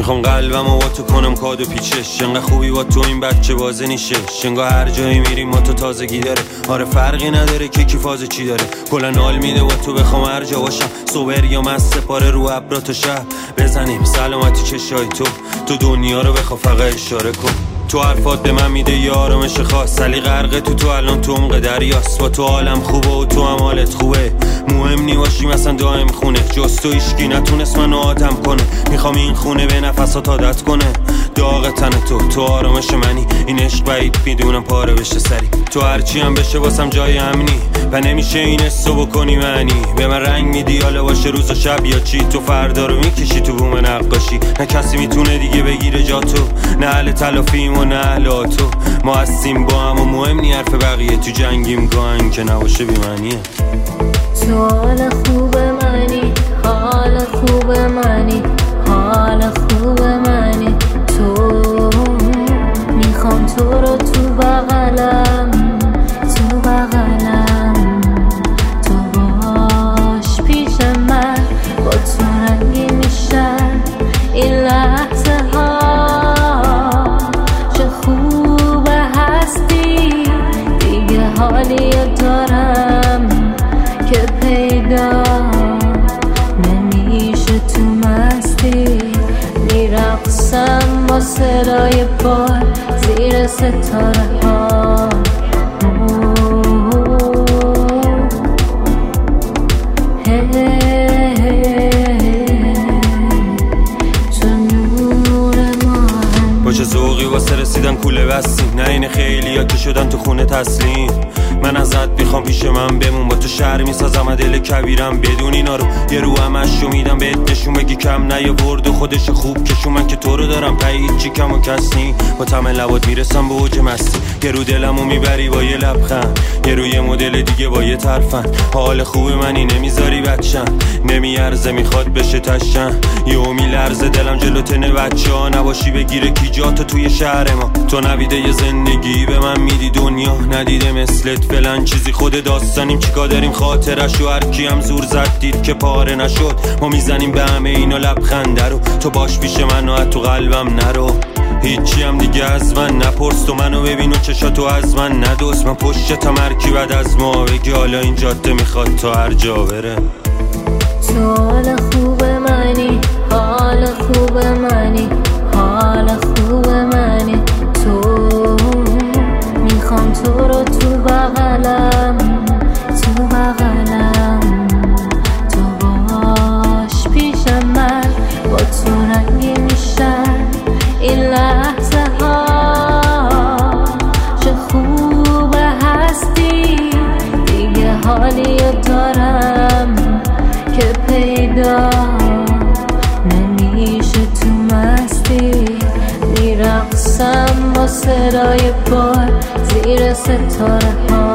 میخوام قلبمو با تو کنم کادو پیچش، انقدر خوبی با تو این بچه بازه نیشه. انگار هر جایی میریم ما تو تازگی داره. آره فرقی نداره که کی فاز چی داره. کلا حال میده با تو بخوام هر جا باشم، صبر یا مست سپاره رو ابرا تا شب بزنیم سلامتی چشای تو دنیا رو بخوا فقط اشاره کن. تو حرفات به من میده یه آرامش خاص، علی غرقه تو الان تو عمق دریاست. با تو حالم خوبه و تو هم حالت خوبه، مهم نی باشیم اصلا دائم خونه. جز تو هیچکی نتونست منو آدم کنه. میخوام این خونه به نفسات عادت کنه. داغ تن تو آرامش منی، این عشق بعید میدونم پاره بشه سری. تو هرچی هم بشه واسم جای امنی و نمیشه این حسو بکنی معنی. به من رنگ میدی حالا باشه روز و شب یا چی. تو فردا رو میکشی تو بوم نقاشی، نه کسی میتونه دیگه بگیره جا تو، نه اهل تلافیم و نه اهل تو. ما هستیم با هم و مهم نی حرف بقیه. تو جنگیم گاهن که نباشه بی‌معنیه. تو حال خوب منی، حال خوب منی، حال خوب منی. تو میخوام تو رو تو بغلم، تو بغلم. تو باش پیش من، با تو رنگی میشن این لحظه ها. چه خوب هستی دیگه، حالی دارم که پیدا نمیشه. تو مستی میرقصم با صدای پای زیر ستاره ها. تو نور ما با چه ذوقی واسه رسیدن کوله بستیم، نه این خیلی ها که شدن تو خونه تسلیم. من ازت میخوام پیش من بمون، با تو شهر میسازم دل کبیرم. بدون اینا رو یه رو همش رو میدم بهت نشون، بگی کم نیاورد و خودش خوب کشون. من که تو رو دارم پایید چی کم و کس نی، با تمن لبات میرسم به اوج مستی. یه رو دلمو میبری با یه لبخند، یه رو یه مدل دیگه با یه طرفن. حال خوب منی نمیذاری بچم، نمیارزه میخواد بشه تشن. یهو میلرزه دلم جلو تن بچه ها، نباشی بگیره کی جاتو توی شهر ما. تو نویده یه زندگی به من میدی، دنیا ندیده مثلت فلان چیزی. خود داستانیم چیکار داریم خاطرش و هر کی هم زور زد دید که پاره نشد. ما میزنیم به همه اینا لبخنده رو، تو باش پیش من و تو قلبم نرو. هیچی هم دیگه از من نپرس، تو منو ببین و چشاتو از من ندوز. من پشتم هرکی بعد از ما بگی حالا این جاده میخواد تا هر جا بره. تو حال خوب منی، حال خوب منی، حال خوب منی. تو میخوام تو رو تو بغلم، تو بغلم. تو باش پیش من، با تو رنگی میشن این لحظه ها. چه خوب هستی دیگه، حالی دارم که پیدا نمیشه. تو مستی میرقصم با صدای پای زیر ستاره ها.